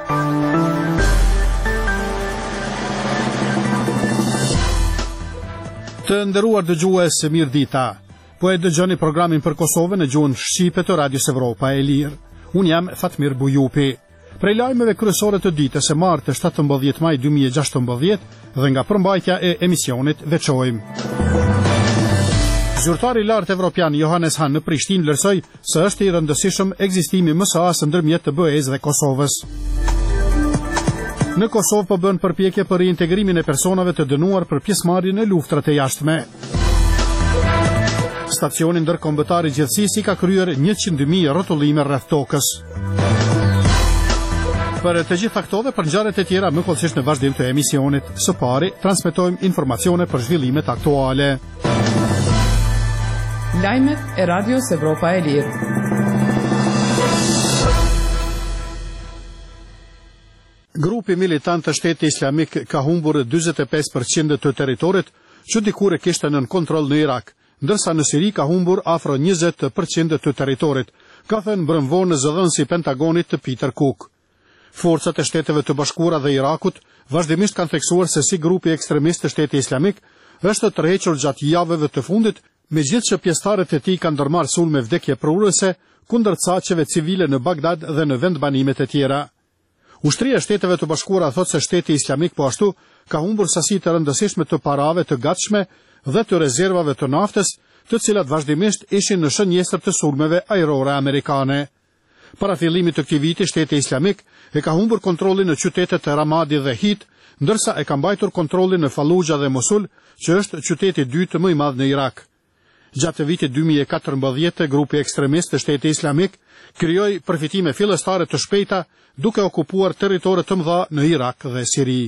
Të nderuar dëgjues, mirëdita. Po e dëgjoni programin për Kosovën në gjuhën shqipe të Radios Evropa e Lirë. Unë jam Fatmir Bujupi. Prej lajmeve kryesore të ditës së martë 17 maj 2016 dhe nga përmbajtja e emisionit veçojmë. Zyrtari i lartë evropian Johannes Hahn në Prishtinë vlerësoi se është i rëndësishëm ekzistimi MSA-s ndërmjet të BE-s dhe Kosovës. Në Kosovë po bën përpjekje për reintegrimin e personave të dënuar për pjesëmarrjen në luftrat e jashtme. Stacioni ndërkombëtar i gjithësisë ka kryer 100.000 rrotullime rreth tokës. Për të gjitha këto dhe për ngjarjet e tjera më kollësisht në vazhdim të emisionit. Së pari, transmetojmë informacione për zhvillimet aktuale. Lajmet e Radios Evropa e Lirë. Grupi militant të Shtetit Islamik ka humbur 45% të territorit që dikur e kishte nën kontroll në Irak, ndërsa në Siri ka humbur afro 20% të territorit, ka thënë brëmvon zëdhënësi i Pentagonit të Peter Cook. Forcat e Shteteve të Bashkuara dhe Irakut vazhdimisht kanë theksuar se si grupi ekstremist të Shtetit Islamik është tërhequr gjatë javëve të fundit, megjithëse pjesëtarët e tij kanë ndërmarrë sulme vdekje prurëse kundër caqeve civile në Bagdad dhe në vendbanimet e tjera. Ushtria e Shteteve të Bashkuara thotë se Shteti Islamik po ashtu ka humbur sasi të rëndësishme të parave të gatshme dhe të rezervave të naftës, të cilat vazhdimisht ishin në shënjesër të sulmeve ajrore amerikane. Para fillimit të këtij viti, Shteti Islamik e ka humbur kontrollin në qytetet e Ramadi dhe Hit, ndërsa e ka mbajtur kontrollin në Fallujah dhe Mosul, që është qyteti i dytë më i madh në Irak. Gjatë vitit 2014, grupi ekstremist të Shtetit Islamik krijoi përfitime fillestare të shpejta, duke okupuar territore të mëdha në Irak dhe Siri.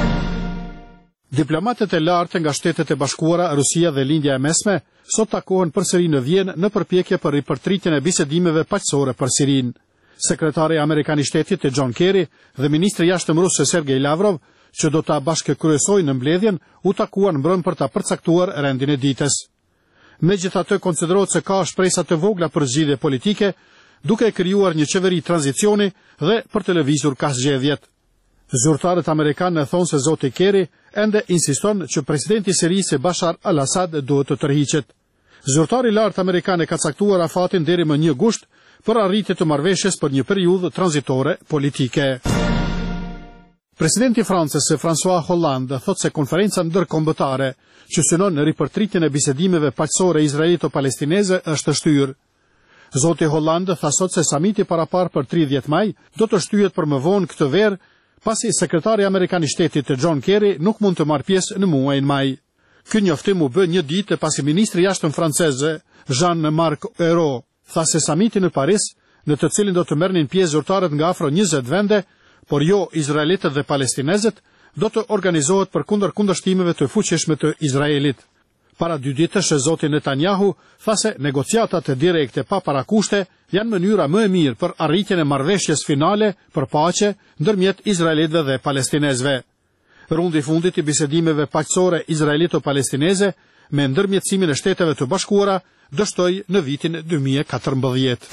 Diplomatët e lartë nga Shtetet e Bashkuara, Rusia dhe Lindja e Mesme sot takohen përsëri në Vjenë në përpjekje për ripërtritjen e bisedimeve paqësore për Sirinë. Sekretari amerikan i Shtetit John Kerry dhe ministri i jashtëm rus Sergej Lavrov, që do ta bashkëkryesojnë në mbledhjen, u takuan mbrëm për ta përcaktuar rendin e ditës. Megjithatë, konsiderohet se ka shpresa të vogla për zgjidhje politike, duke krijuar një qeveri tranzicioni dhe për të lëvizur ka zgjedhjet. Zyrtarët amerikanë thonë se zoti Kerry ende insiston që presidenti i Sirisë Bashar al-Assad duhet të tërhiqet. Zyrtari i lartë amerikan e ka caktuar afatin deri më 1 gusht për arritje të marrëveshjes për një periudhë tranzitore politike. Presidenti i Francës François Hollande thotë se konferenca ndërkombëtare që synon në ripërtritjen e bisedimeve paqësore izraelito-palestineze është shtyrë. Zoti Hollande tha sot se samiti parapar për 30 maj do të shtyhet për më vonë këtë verë, pasi sekretari amerikan i Shtetit John Kerry nuk mund të marrë pjesë në muajin maj. Ky njoftim u bë një ditë pasi ministri i jashtëm francez Jean-Marc Ayrault tha se samiti në Paris, në të cilin do të merrnin pjesë zyrtarët nga afro 20 vende, por jo izraelitët dhe palestinezët, do të organizohet përkundër kundërshtimeve të fuqishme të Izraelit. Para 2 ditësh zoti Netanyahu tha se negociatat direkte pa parakushte janë mënyra më e mirë për arritjen e marrëveshjes finale për paqe ndërmjet izraelitëve dhe palestinezëve. Rundi i fundit i bisedimeve paqësore izraelito-palestineze me ndërmjetësimin e Shteteve të Bashkuara dështoi në vitin 2014.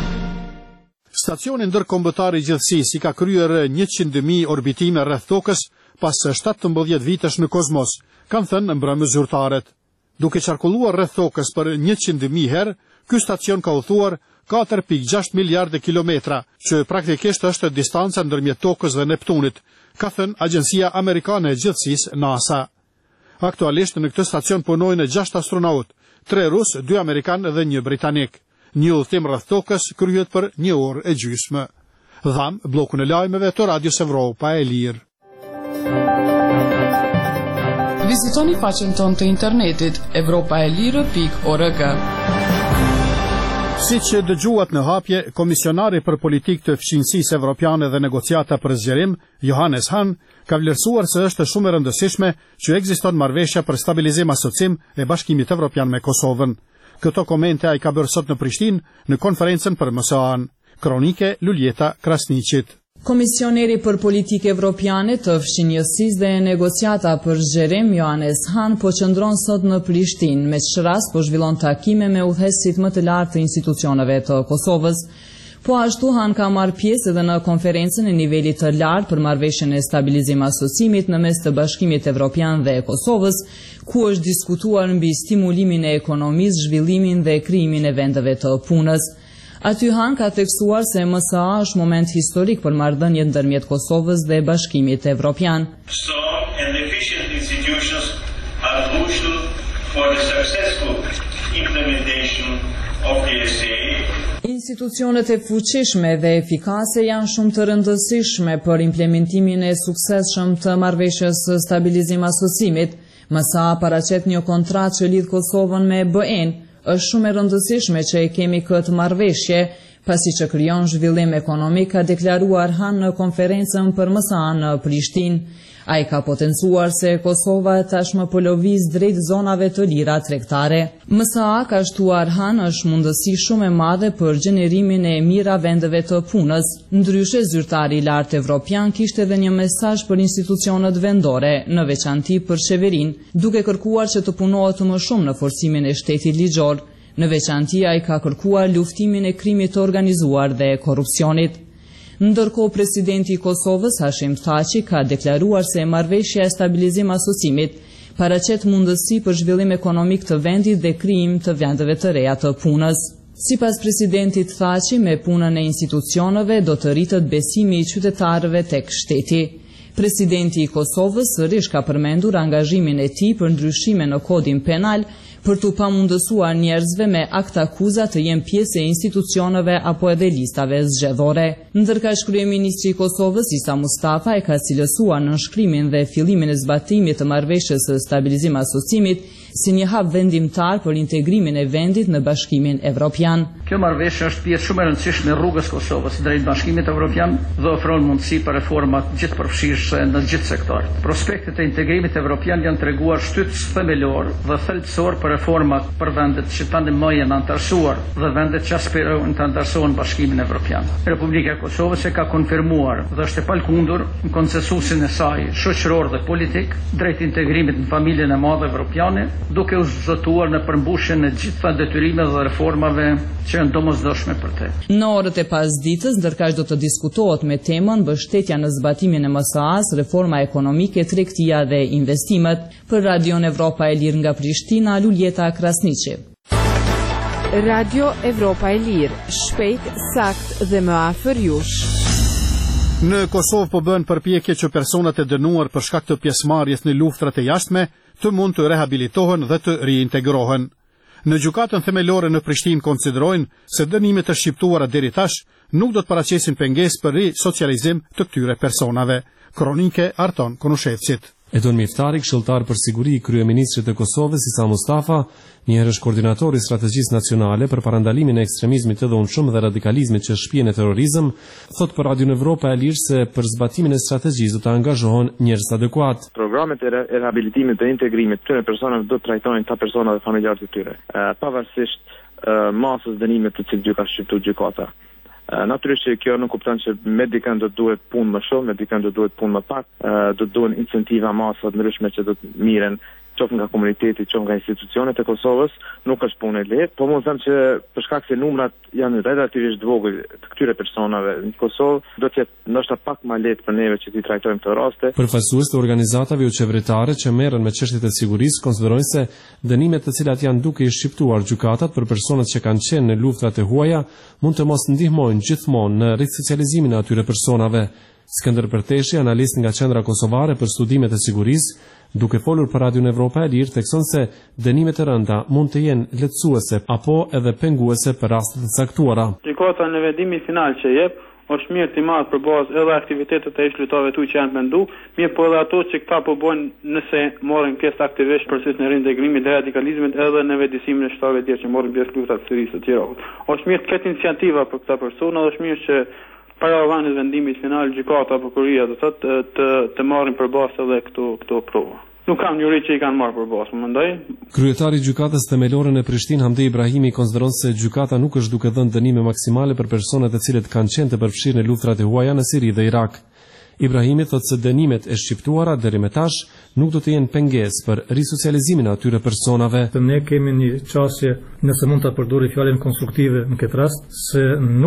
Stacioni ndërkombëtar i gjithësisë i ka kryer 100.000 orbitime rreth tokës pas 17 vitesh në kozmos, kanë thënë mbrëmë zyrtarët. Duke qarkulluar rreth tokës për 100.000 herë, ky stacion ka udhëtuar 4.6 miliardë kilometra, që praktikisht është distanca ndërmjet tokës dhe Neptunit, ka thënë Agjencia Amerikane e Gjithësisë NASA. Aktualisht në këtë stacion punojnë 6 astronautë, 3 rus, 2 amerikanë dhe 1 britanik. Një udhëtim rreth tokës kryhet për 1 orë e gjysmë. Dham bllokun e lajmeve të Radios Evropa e Lirë. Vizitoni faqen tonë të internetit europaelire.org. Siç dëgjuat në hapje, komisionari për politikë të fqinjësisë evropiane dhe negociata për zgjerim, Johannes Hahn, ka vlerësuar se është shumë e rëndësishme që ekziston marrëveshje për stabilizim asocim e Bashkimit Evropian me Kosovën. Këto komente ai ka bërë sot në Prishtinë në konferencën për MSA-n. Kronike Luljeta Krasniqit. Komisioneri për politikë evropiane të fshinjësisë dhe negociata për zgjerim Johannes Hahn po qëndron sot në Prishtinë, me çrast po zhvillon takime me udhëheqësit më të lartë të institucioneve të Kosovës. Po ashtu Han ka marrë pjesë edhe në konferencën e nivelit të lartë për marrëveshjen e stabilizim asociimit në mes të Bashkimit Evropian dhe Kosovës, ku është diskutuar mbi stimulimin e ekonomisë, zhvillimin dhe krijimin e vendeve të punës. Aty Han ka theksuar se MSA është moment historik për marrëdhëniet ndërmjet Kosovës dhe Bashkimit Evropian. Strong and efficient institutions are crucial for the successful implementation of the SAA. Institucionet e fuqishme dhe efikase janë shumë të rëndësishme për implementimin e suksesshëm të marrëveshjes së stabilizim asociimit. MSA paraqet një kontratë që lidh Kosovën me BE-n. Është shumë e rëndësishme që e kemi këtë marrëveshje, pasi që krijon zhvillim ekonomik, ka deklaruar Han në konferencën për MSA në Prishtinë. Ai ka potencuar se Kosova tashmë po lëviz drejt zonave të lira tregtare. MSA ka shtuar Han është mundësi shumë e madhe për gjenerimin e mira vendeve të punës. Ndryshe, zyrtari i lartë evropian kishte edhe një mesazh për institucionet vendore, në veçanti për qeverinë, duke kërkuar që të punohet më shumë në forcimin e shtetit ligjor. Në veçanti ai ka kërkuar luftimin e krimit të organizuar dhe korrupsionit. Ndërkohë, presidenti i Kosovës, Hashim Thaçi, ka deklaruar se marrëveshja e stabilizim asociimit paraqet mundësi për zhvillim ekonomik të vendit dhe krijim të vendeve të reja të punës. Sipas presidentit Thaçi, me punën e institucioneve do të rritet besimi i qytetarëve tek shteti. Presidenti i Kosovës sërish ka përmendur angazhimin e tij për ndryshime në kodin penal për të pamundësuar njerëzve me akt akuza të jenë pjesë e institucioneve apo edhe listave zgjedhore. Ndërkaq kryeministri i Kosovës Isa Mustafa e ka cilësuar nënshkrimin dhe fillimin e zbatimit të marrëveshjes së stabilizim asociimit si një hap vendimtar për integrimin e vendit në Bashkimin Evropian. Kjo marrëveshje është pjesë shumë e rëndësishme e rrugës Kosovës drejt Bashkimit Evropian dhe ofron mundësi për reforma të gjithëpërfshirëse në gjithë sektorët. Prospektet e integrimit evropian janë treguar shtytës themelor dhe thelbësor për reformat për vendet që tani më janë antarësuar dhe vendet që aspirojnë të antarësohen Bashkimin Evropian. Republika e Kosovës e ka konfirmuar dhe është e palkundur në konsensusin e saj shoqëror dhe politik drejt integrimit në familjen e madhe evropiane, duke u zotuar në përmbushjen e gjitha detyrimeve dhe reformave që janë domosdoshme për te. Në orët e pasdites, ndërkaq do të diskutohet me temën mbështetja në zbatimin e MSA-s, reforma ekonomike, tregtia dhe investimet. Për Radion Evropa e Lirë nga Prishtina, Luljeta Krasniqi. Radio Evropa e Lirë, shpejt, sakt dhe më afër jush. Në Kosovë po bën përpjekje që personat e dënuar për shkak të pjesëmarrjes në luftrat e jashtme të mund të rehabilitohen dhe të riintegrohen. Në gjykatën themelore në Prishtinë konsiderojnë se dënimet e shqiptuara deri tash nuk do të paraqesin pengesë për risocializim të këtyre personave. Kronike Arton Konushevcit. Edon Miftari, këshilltar për siguri i kryeministrit të Kosovës Isa Mustafa, një herësh koordinatori i strategjisë nacionale për parandalimin e ekstremizmit të dhunshëm dhe radikalizmit që shpihen në terrorizëm, thot për Radion Evropa e Lirë se për zbatimin e strategjisë do të angazhohen njerëz adekuat. Programet e rehabilitimit dhe integrimit të këtyre personave do të trajtojnë ta persona dhe familjarët e tyre, pavarësisht masës dënimit të cilët ka shqiptuar gjykata. Natyrisht që kjo nuk kupton që me dikën do të duhet punë më shumë, me dikën do të duhet punë më pak, do të duhen incentiva masa të ndryshme që do të miren qoftë nga komuniteti, qoftë nga institucionet e Kosovës, nuk është punë e lehtë, po mund të them që për shkak se numrat janë relativisht vogël të këtyre personave në Kosovë, do të jetë ndoshta pak më lehtë për neve që t'i trajtojmë këto raste. Përfaqësues të organizatave qeveritare që merren me çështjet e sigurisë konsiderojnë se dënimet të cilat janë duke i shqiptuar gjykatat për personat që kanë qenë në luftrat e huaja mund të mos ndihmojnë gjithmonë në risocializimin e atyre personave. Skënder Përteshi, analist nga Qendra Kosovare për Studimet e Sigurisë, duke folur për Radion Evropa e Lirë, thekson se dënimet e rënda mund të jenë lehtësuese apo edhe penguese për rastet e caktuara. Gjykata në vendimin final që jep është mirë të marrë për bazë edhe aktivitetet e ish-lojtarëve tu që janë mendu, mirë po edhe ato që këta po bojnë nëse morën pjesë aktivisht në procesin e reintegrimit dhe radikalizmit edhe në vetëdijsimin e shtetëve tjerë që morën pjesë luftat sërisë të tjera. Është mirë të ketë iniciativa për këta persona, është mirë që para avënies vendimit final gjykata apo kuria do thotë të marrin përballë edhe këto prova. Nuk kam njëri që i kanë marrë përballë, mendoj. Kryetari i gjykatës themelore në Prishtinë, Hamdi Ibrahimi, konsideron se gjykata nuk është duke dhënë dënime maksimale për personat e cilët kanë qenë të përfshirë në luftrat e huaja në Siri dhe Irak. Ibrahimi thotë se dënimet e shqiptuara deri më tash nuk do të jenë pengesë për risocializimin e atyre personave. Ne kemi një çështje, nëse mund ta përdori fjalën konstruktive në këtë rast, se nuk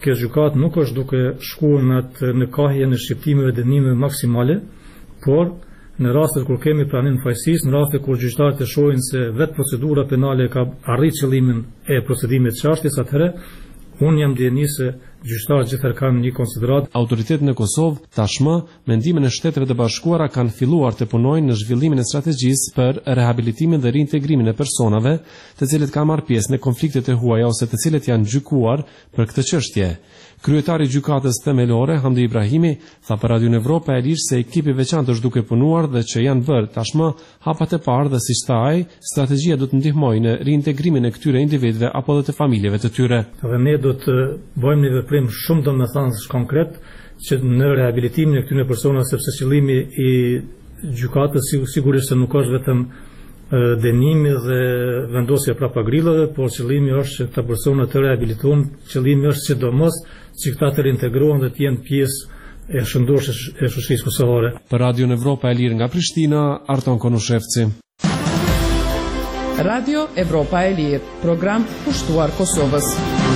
kjo gjykatë nuk është duke shkuar në kahje në shqiptimeve dënime maksimale, por në rastet kur kemi pranim fajësisë, në rastet kur gjyqtarët e shohin se vetë procedura penale ka arrit qëllimin e procedimit çashtjes, atëherë unë jam dieni se gjyqtarët gjithëherë kanë një konsiderat. Autoritetet në Kosovë tashmë me ndihmën e Shteteve të Bashkuara kanë filluar të punojnë në zhvillimin e strategjisë për rehabilitimin dhe reintegrimin e personave të cilët kanë marrë pjesë në konfliktet e huaja ose të cilët janë gjykuar për këtë çështje. Kryetari i gjykatës themelore Hamdi Ibrahimi tha për Radio Evropa e Lirë se ekipi veçantë është duke punuar dhe që janë bërë tashmë hapat e parë dhe siç tha ai, strategjia do të ndihmojë në reintegrimin e këtyre individëve apo dhe të familjeve të tyre. Dhe ne do të bëjmë një veprim shumë domethënës konkret që në rehabilitimin e këtyre personave, sepse qëllimi i gjykatës sigurisht se nuk është vetëm dënimi dhe vendosja prapa grillave, por qëllimi është që këta persona të rehabilitohen, qëllimi është sidomos që këta të reintegrohen dhe të jenë pjesë e shëndoshës e shoqërisë kosovare. Për Radio Evropa e Lirë nga Prishtina, Arton Konushevci. Radio Evropa e Lirë, program kushtuar Kosovës.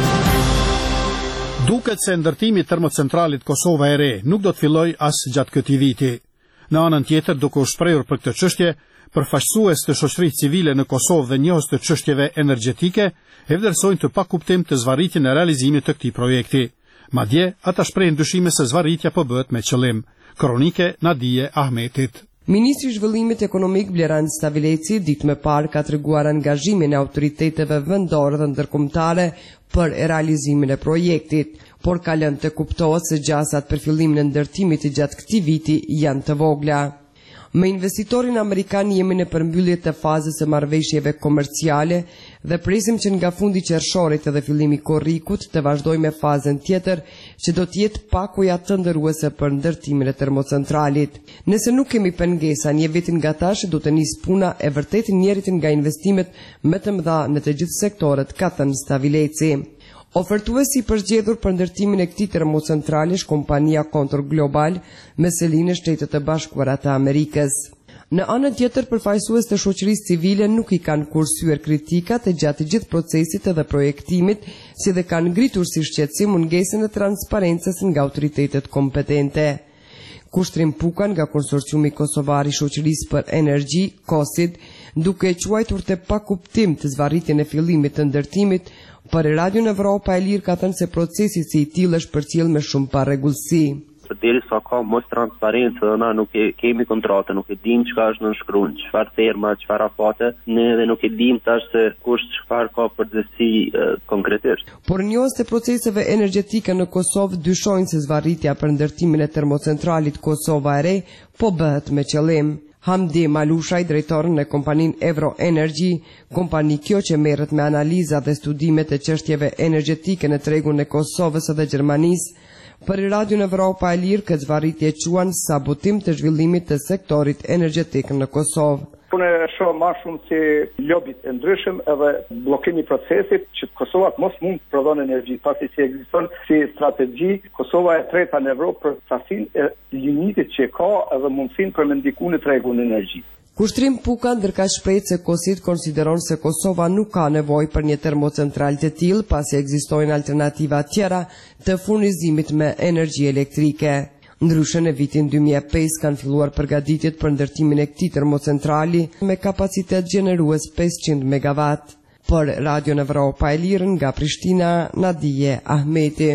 Duket se ndërtimi i termocentralit Kosova e Re nuk do të fillojë as gjatë këtij viti. Në anën tjetër, duke u shprehur për këtë çështje, përfaqësues të shoqërisë civile në Kosovë dhe njohës të çështjeve energjetike e vlerësojnë të pakuptim të zvarritjen e realizimit të këtij projekti. Madje ata shprehin dyshime se zvarritja po bëhet me qëllim. Kronike Nadije Ahmetit. Ministri i Zhvillimit Ekonomik Blerand Stavileci ditë më parë ka treguar angazhimin e autoriteteve vendore dhe ndërkombëtare për realizimin e projektit, por ka lënë të kuptohet se gjasat për fillimin e ndërtimit të gjatë këtij viti janë të vogla. Me investitorin amerikan jemi në përmbyllje të fazës së marrëveshjeve komerciale dhe presim që nga fundi qershorit edhe fillimi korrikut të vazhdojmë me fazën tjetër që do të jetë pakuja të ndëruese për ndërtimin e termocentralit. Nëse nuk kemi pengesa një vitin nga tash do të nisë puna e vërtet njërit nga investimet më të mëdha në të gjithë sektorët, ka thënë Stavileci. Ofertuesi i përzgjedhur për ndërtimin e këtij termocentrali është kompania Contour Global me selinë në Shtetet e Bashkuara të Amerikës. Në anën tjetër, përfaqësues të shoqërisë civile nuk i kanë kursyer kritikat e gjatë gjithë procesit edhe projektimit, si dhe kanë ngritur si shqetësim mungesën e transparencës nga autoritetet kompetente. Kushtrim Pukan nga Konsorciumi Kosovar i Shoqërisë për Energji, KOSID, duke quajtur të pakuptim të zvarritjen e fillimit të ndërtimit, për Radio Evropa e Lirë ka thënë se procesi si i tillë është përcjell me shumë parregullsi. Derisa ka mos transparencë dhe na nuk kemi kontrate, nuk e dim çka është nënshkruar, çfarë terma, çfarë afate, ne edhe nuk e dim tash se kush çfarë ka përgjegjësi konkretisht. Por njohës të proceseve energjetike në Kosovë dyshojnë se zvarritja për ndërtimin e termocentralit Kosova e Re po bëhet me qëllim. Hamdi Malushaj, drejtorën e kompaninë Evro Energy, kompani kjo që merret me analiza dhe studimet e çështjeve energjetike në tregun e Kosovës dhe Gjermanisë, për Radio Evropa e Lirë këtë zvarritje quan sabotim të zhvillimit të sektorit energjetik në Kosovë. Unë e shoh më shumë si lobit e ndryshëm edhe bllokimi i procesit që Kosova mos mund të prodhon energji, pasi si ekziston si strategji Kosova e treta në Evropë për sasinë e limitit që ka edhe mundësinë për me ndikuar në tregun e energjisë. Kushtrim Puka ndërka shprehë se KOSID konsideron se Kosova nuk ka nevojë për një termocentral të tillë pasi ekzistojnë alternativa tjera të furnizimit me energji elektrike. Ndryshe në vitin 2005 kanë filluar përgatitjet për ndërtimin e këtij termocentrali me kapacitet gjenerues 500 MW. Për Radio Evropa e Lirë nga Prishtina, Nadije Ahmeti.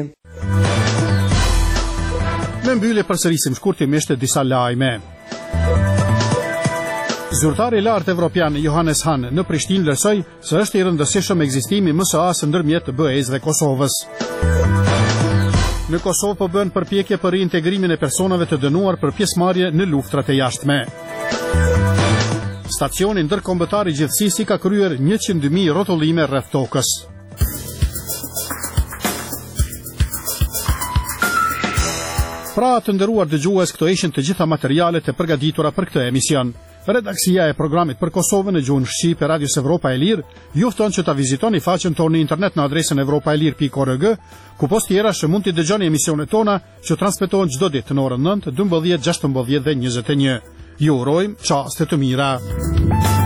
Në mbyllje përsërisim shkurtimisht disa lajme. Zyrtari i lartë evropian Johannes Hahn në Prishtinë vlerësoi se është i rëndësishëm ekzistimi MSA-s ndërmjet BE-s dhe Kosovës. Në Kosovë po bën përpjekje për reintegrimin e personave të dënuar për pjesëmarrje në luftrat e jashtme. Stacioni ndërkombëtar i gjithësisë ka kryer 100.000 rrotullime rreth tokës. Pra të nderuar dëgjues, këto ishin të gjitha materialet e përgatitura për këtë emision. Redaksia e programit për Kosovën në gjuhën shqipe Radios Evropa e Lirë ju fton që ta vizitoni faqen tonë në internet në adresën evropaelir.org, ku post tjera që mund t'i dëgjoni emisionet tona që transmetohen çdo ditë në orën 9, 12, 16 dhe 21. Ju urojmë çaste të mira.